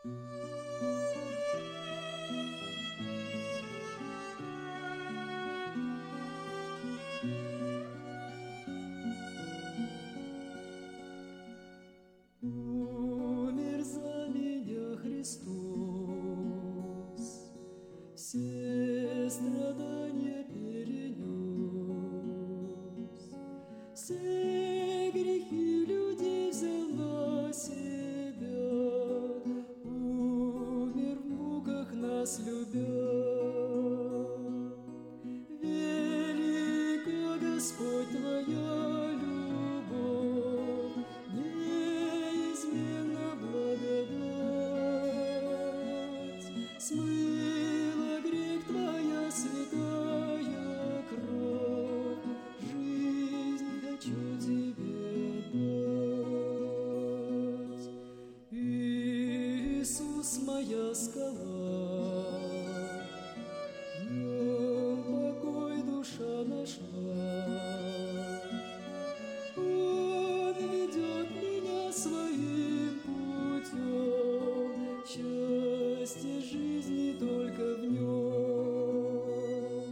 Умер за меня Христос, все страдания перенес, все грехи людей взял на себя, умер в муках нас любя. Велика, Господь, Твоя любовь, неизменна благодать, смыла грех Твоя святая кровь, жизнь хочу Тебе дать. Иисус, моя скала, в нем покой душа нашла. Он ведет меня своим путем, счастье жизни только в нем.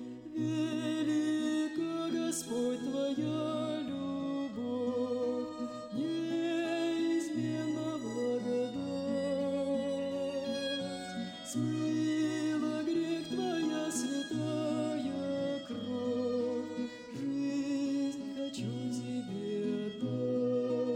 Велика, Господь, Твоя любовь, неизменна благодать, смыла грех Твоя святая кровь, жизнь хочу Тебе дать.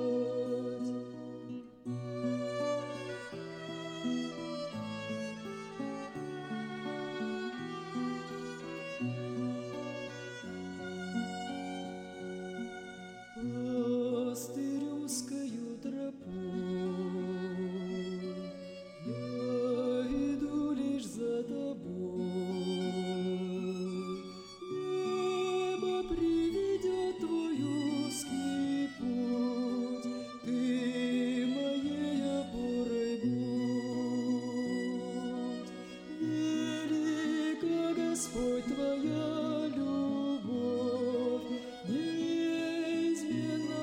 Пастырюскою тропой я иду лишь за Тобой. Небо приведет Твой узкий путь, Ты моей опорой будь. Велика, Господь, Твоя любовь, неизменна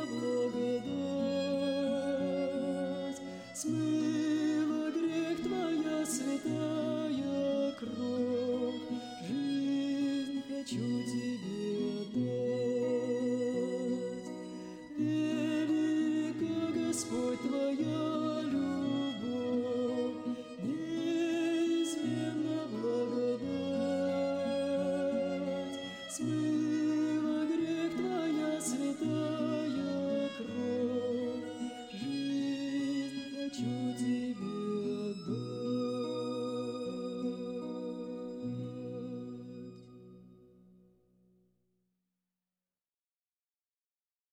благодать, смыла грех Твоя святая кровь, жизнь хочу Тебе дать. Велика, Господь, Твоя любовь, неизменна благодать, смыла